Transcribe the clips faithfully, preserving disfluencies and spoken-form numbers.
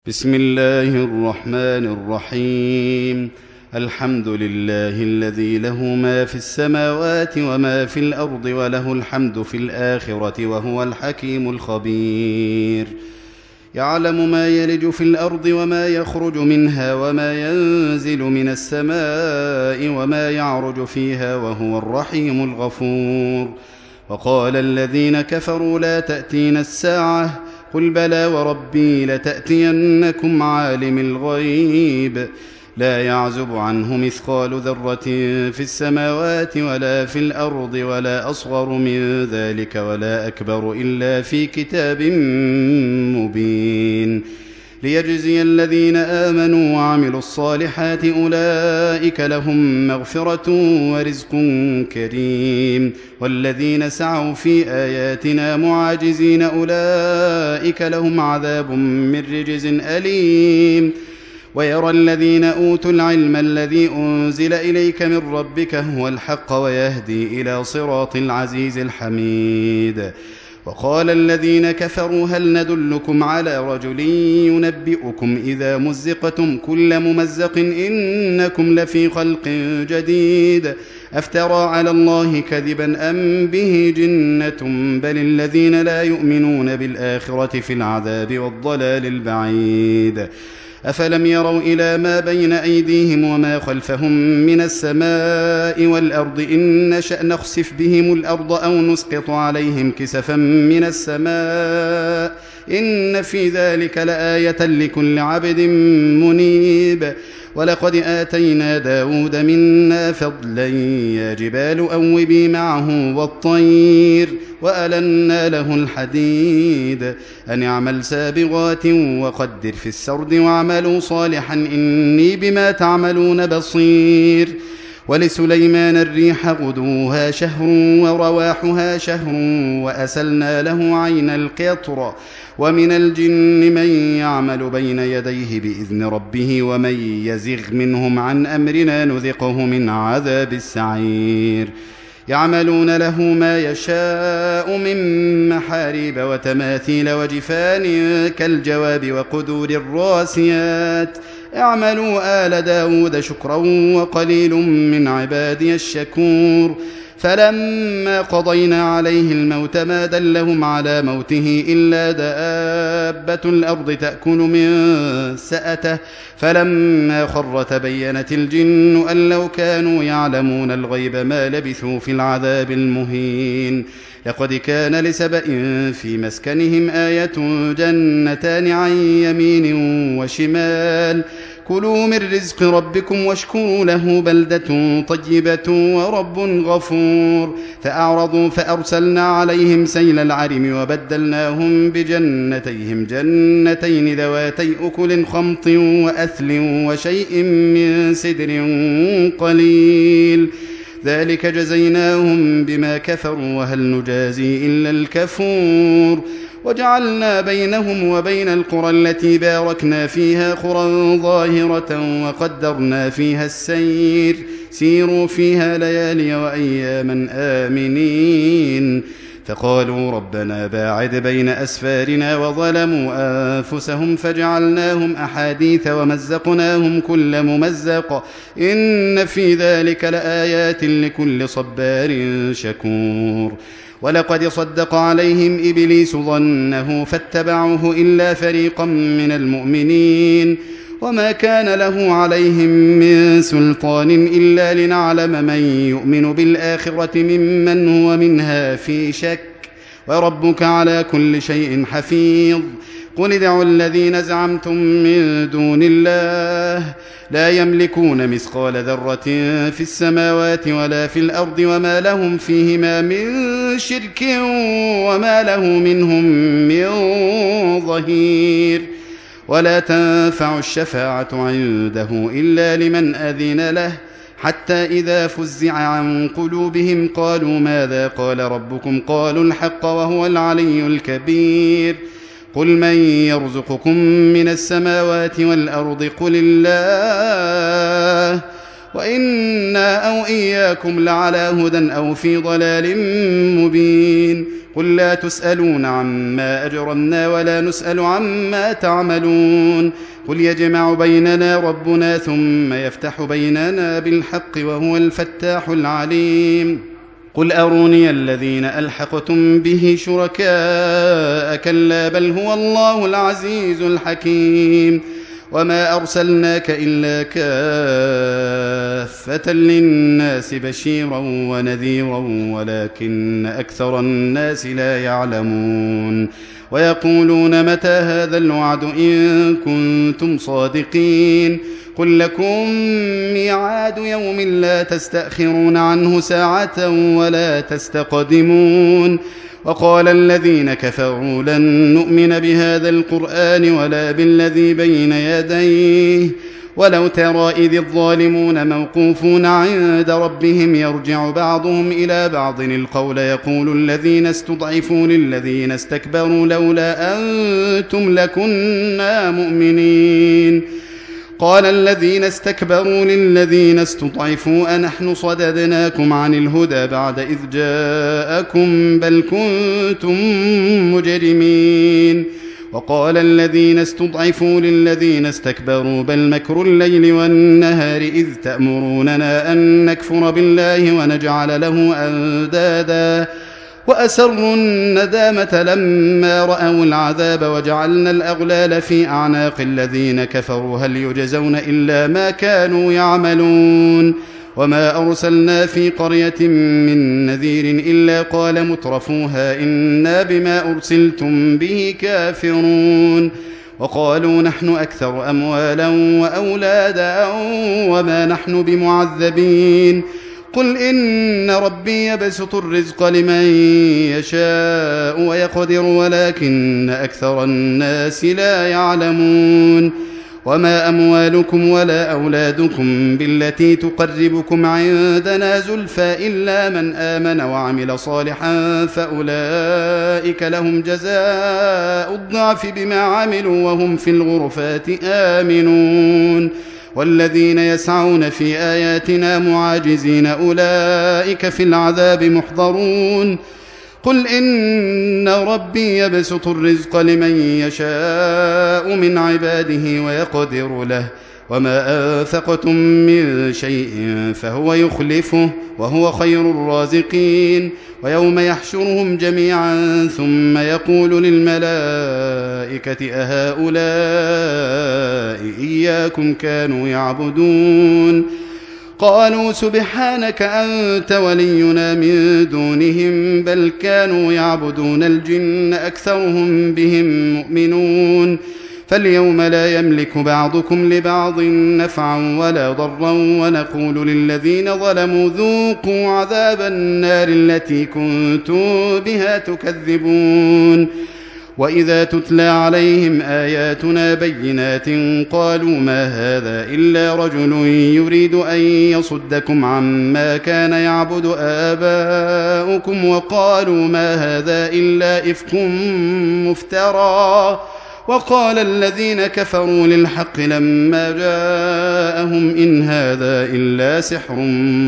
بسم الله الرحمن الرحيم. الحمد لله الذي له ما في السماوات وما في الأرض وله الحمد في الآخرة وهو الحكيم الخبير. يعلم ما يلج في الأرض وما يخرج منها وما ينزل من السماء وما يعرج فيها وهو الرحيم الغفور. وقال الذين كفروا لا تأتينا الساعة قل بلى وربي لتأتينكم عالم الغيب لا يعزب عنه مثقال ذرة في السماوات ولا في الأرض ولا أصغر من ذلك ولا أكبر إلا في كتاب مبين ليجزي الذين آمنوا وعملوا الصالحات أولئك لهم مغفرة ورزق كريم والذين سعوا في آياتنا معاجزين أولئك لهم عذاب من رجز أليم. ويرى الذين أوتوا العلم الذي أنزل إليك من ربك هو الحق ويهدي إلى صراط العزيز الحميد. وقال الذين كفروا هل ندلكم على رجل ينبئكم إذا مزقتم كل ممزق إنكم لفي خلق جديد أفترى على الله كذبا أم به جنة بل الذين لا يؤمنون بالآخرة في العذاب والضلال البعيد. أفلم يروا إلى ما بين أيديهم وما خلفهم من السماء والأرض إن نشأ نخسف بهم الأرض أو نسقط عليهم كسفا من السماء إن في ذلك لآية لكل عبد منيب. ولقد آتينا داود منا فضلا يا جبال أوبي معه والطير وألنا له الحديد أن اعمل سابغات وقدر في السرد واعملوا صالحا إني بما تعملون بصير. ولسليمان الريح غدوها شهر ورواحها شهر وأسلنا له عين القطر ومن الجن من يعمل بين يديه بإذن ربه ومن يزغ منهم عن أمرنا نذقه من عذاب السعير. يعملون له ما يشاء من محاريب وتماثيل وجفان كالجواب وقدور الراسيات اعملوا آل داود شكرا وقليل من عبادي الشكور. فلما قضينا عليه الموت ما دلهم على موته إلا دابة الأرض تأكل من سأته فلما خر تبينت الجن أن لو كانوا يعلمون الغيب ما لبثوا في العذاب المهين. لقد كان لسبأ في مسكنهم آية جنتان عن يمين وشمال كلوا من رزق ربكم واشكروا له بلدة طيبة ورب غفور. فأعرضوا فأرسلنا عليهم سيل العرم وبدلناهم بجنتيهم جنتين ذواتي أكل خمط وأثل وشيء من سدر قليل ذلك جزيناهم بما كفروا وهل نجازي إلا الكفور. وجعلنا بينهم وبين القرى التي باركنا فيها قرى ظاهرة وقدرنا فيها السير سيروا فيها ليالي وأياما آمنين. فقالوا ربنا باعد بين أسفارنا وظلموا أنفسهم فجعلناهم أحاديث ومزقناهم كل ممزق إن في ذلك لآيات لكل صبار شكور. ولقد صدق عليهم إبليس ظنه فاتبعوه إلا فريقا من المؤمنين وما كان له عليهم من سلطان إلا لنعلم من يؤمن بالآخرة ممن هو منها في شك وربك على كل شيء حفيظ. قل ادعوا الذين زعمتم من دون الله لا يملكون مثقال ذرة في السماوات ولا في الأرض وما لهم فيهما من شرك وما له منهم من ظهير. ولا تنفع الشفاعة عنده إلا لمن أذن له حتى إذا فزع عن قلوبهم قالوا ماذا قال ربكم قالوا الحق وهو العلي الكبير. قل من يرزقكم من السماوات والأرض قل الله وإنا أو إياكم لعلى هدى أو في ضلال مبين قل لا تسألون عما أجرمنا ولا نسأل عما تعملون قل يجمع بيننا ربنا ثم يفتح بيننا بالحق وهو الفتاح العليم قل أروني الذين ألحقتم به شركاء كلا بل هو الله العزيز الحكيم وما أرسلناك إلا كافة للناس بشيرا ونذيرا ولكن أكثر الناس لا يعلمون ويقولون متى هذا الوعد إن كنتم صادقين قل لكم ميعاد يوم لا تستأخرون عنه ساعة ولا تستقدمون وقال الذين كفروا لن نؤمن بهذا القرآن ولا بالذي بين يديه ولو ترى إذ الظالمون موقوفون عند ربهم يرجع بعضهم إلى بعض القول يقول الذين استضعفوا للذين استكبروا لولا أنتم لكنا مؤمنين قال الذين استكبروا للذين استضعفوا أنحن صددناكم عن الهدى بعد إذ جاءكم بل كنتم مجرمين وقال الذين استضعفوا للذين استكبروا بل مكر الليل والنهار إذ تأمروننا أن نكفر بالله ونجعل له أندادا وأسروا الندامة لما رأوا العذاب وجعلنا الأغلال في أعناق الذين كفروا هل يجزون إلا ما كانوا يعملون وما أرسلنا في قرية من نذير إلا قال مترفوها إنا بما أرسلتم به كافرون وقالوا نحن أكثر أموالا وأولادا وما نحن بمعذبين قل إن ربي يبسط الرزق لمن يشاء ويقدر ولكن أكثر الناس لا يعلمون وما أموالكم ولا أولادكم بالتي تقربكم عندنا زلفى إلا من آمن وعمل صالحا فأولئك لهم جزاء الضعف بما عملوا وهم في الغرفات آمنون والذين يسعون في آياتنا معاجزين أولئك في العذاب محضرون قل إن ربي يبسط الرزق لمن يشاء من عباده ويقدر له وما أنفقتم من شيء فهو يخلفه وهو خير الرازقين ويوم يحشرهم جميعا ثم يقول للملائكة أهؤلاء إياكم كانوا يعبدون قالوا سبحانك أنت ولينا من دونهم بل كانوا يعبدون الجن أكثرهم بهم مؤمنون فاليوم لا يملك بعضكم لبعض نفعا ولا ضرا ونقول للذين ظلموا ذوقوا عذاب النار التي كنتم بها تكذبون وإذا تتلى عليهم آياتنا بينات قالوا ما هذا إلا رجل يريد أن يصدكم عما كان يعبد آباؤكم وقالوا ما هذا إلا إفك مفترى وقال الذين كفروا للحق لما جاءهم إن هذا إلا سحر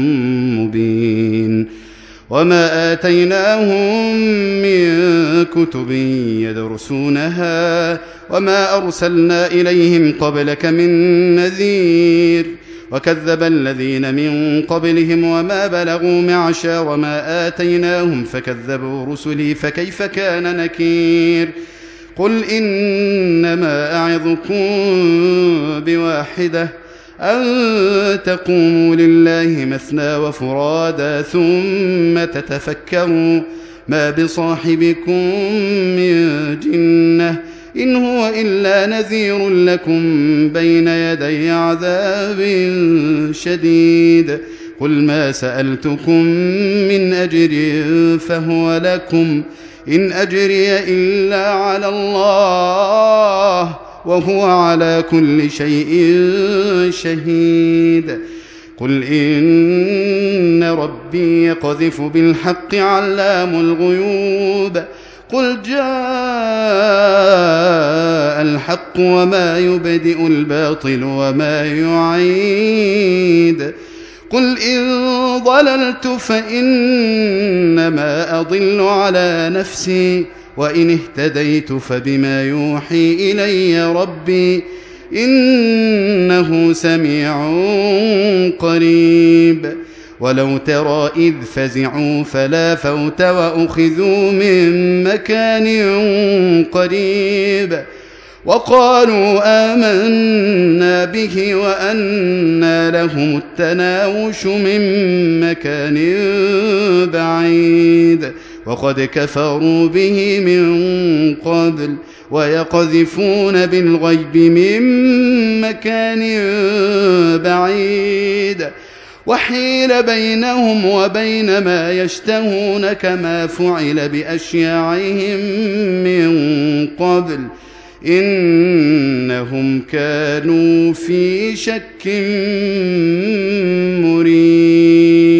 مبين وما آتيناهم من كتب يدرسونها وما أرسلنا إليهم قبلك من نذير وكذب الذين من قبلهم وما بلغوا معشار ما آتيناهم فكذبوا رسلي فكيف كان نكير قل إنما أعظكم بواحدة أن تقوموا لله مثنى وفرادا ثم تتفكروا ما بصاحبكم من جنة إن هو إلا نذير لكم بين يدي عذاب شديد قل ما سألتكم من أجر فهو لكم إن أجري إلا على الله وهو على كل شيء شهيد قل إن ربي يقذف بالحق علام الغيوب قل جاء الحق وما يبدئ الباطل وما يعيد قل إن ضللت فإنما أضل على نفسي وإن اهتديت فبما يوحي إلي ربي إنه سميع قريب ولو ترى إذ فزعوا فلا فوت وأخذوا من مكان قريب وقالوا آمنا به وأنى لهم التناوش من مكان بعيد وقد كفروا به من قبل ويقذفون بالغيب من مكان بعيد وحيل بينهم وبين ما يشتهون كما فعل بأشياعهم من قبل إنهم كانوا في شك مريب.